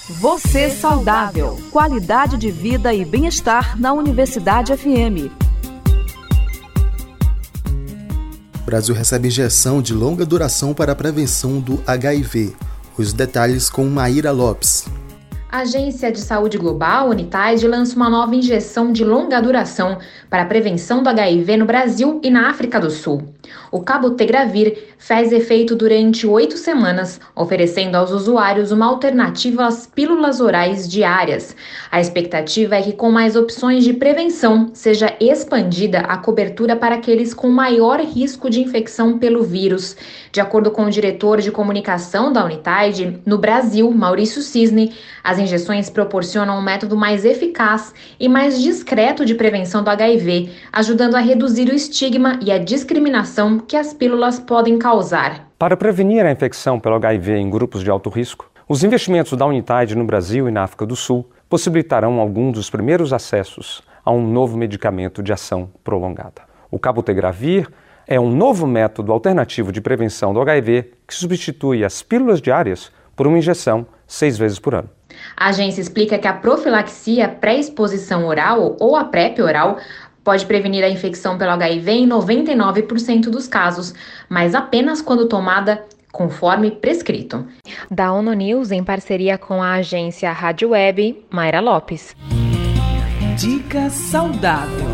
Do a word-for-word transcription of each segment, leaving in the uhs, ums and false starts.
Você saudável. Qualidade de vida e bem-estar na Universidade F M. O Brasil recebe injeção de longa duração para a prevenção do H I V. Os detalhes com Maíra Lopes. A Agência de Saúde Global, Unitaid, lança uma nova injeção de longa duração para a prevenção do H I V no Brasil e na África do Sul. O cabotegravir faz efeito durante oito semanas, oferecendo aos usuários uma alternativa às pílulas orais diárias. A expectativa é que, com mais opções de prevenção, seja expandida a cobertura para aqueles com maior risco de infecção pelo vírus. De acordo com o diretor de comunicação da Unitaid, no Brasil, Maurício Cisne, as injeções proporcionam um método mais eficaz e mais discreto de prevenção do H I V, ajudando a reduzir o estigma e a discriminação que as pílulas podem causar. Para prevenir a infecção pelo H I V em grupos de alto risco, os investimentos da Unitaid no Brasil e na África do Sul possibilitarão alguns dos primeiros acessos a um novo medicamento de ação prolongada. O cabotegravir é um novo método alternativo de prevenção do H I V que substitui as pílulas diárias por uma injeção seis vezes por ano. A agência explica que a profilaxia pré-exposição oral ou a PrEP oral pode prevenir a infecção pelo H I V em noventa e nove por cento dos casos, mas apenas quando tomada conforme prescrito. Da ONU News, em parceria com a agência Rádio Web, Maíra Lopes. Dica saudável.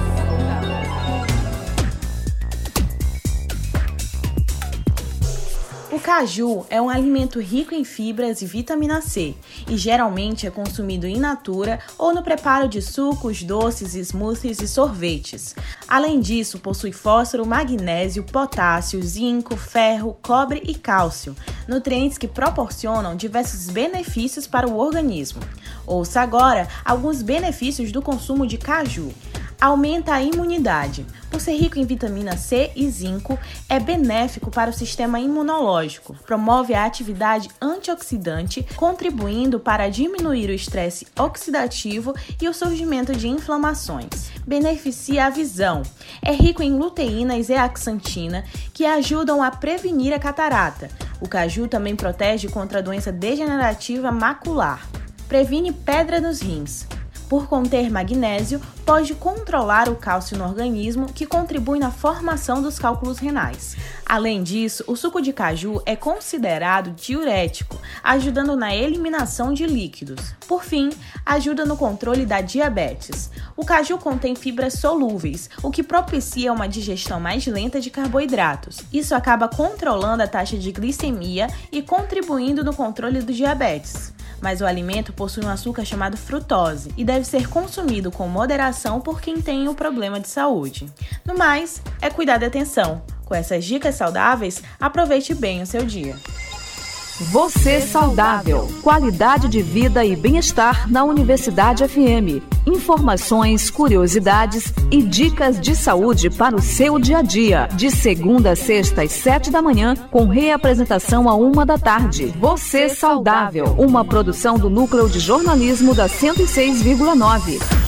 O caju é um alimento rico em fibras e vitamina C e geralmente é consumido in natura ou no preparo de sucos, doces, smoothies e sorvetes. Além disso, possui fósforo, magnésio, potássio, zinco, ferro, cobre e cálcio, nutrientes que proporcionam diversos benefícios para o organismo. Ouça agora alguns benefícios do consumo de caju. Aumenta a imunidade. Por ser rico em vitamina C e zinco, é benéfico para o sistema imunológico. Promove a atividade antioxidante, contribuindo para diminuir o estresse oxidativo e o surgimento de inflamações. Beneficia a visão. É rico em luteína e zeaxantina, que ajudam a prevenir a catarata. O caju também protege contra a doença degenerativa macular. Previne pedra nos rins. Por conter magnésio, pode controlar o cálcio no organismo, que contribui na formação dos cálculos renais. Além disso, o suco de caju é considerado diurético, ajudando na eliminação de líquidos. Por fim, ajuda no controle da diabetes. O caju contém fibras solúveis, o que propicia uma digestão mais lenta de carboidratos. Isso acaba controlando a taxa de glicemia e contribuindo no controle do diabetes. Mas o alimento possui um açúcar chamado frutose e deve ser consumido com moderação por quem tem o problema de saúde. No mais, é cuidar da atenção. Com essas dicas saudáveis, aproveite bem o seu dia. Você saudável. Qualidade de vida e bem-estar na Universidade F M. Informações, curiosidades e dicas de saúde para o seu dia a dia. De segunda a sexta às sete da manhã, com reapresentação à uma da tarde. Você saudável. Uma produção do Núcleo de Jornalismo da cento e seis vírgula nove.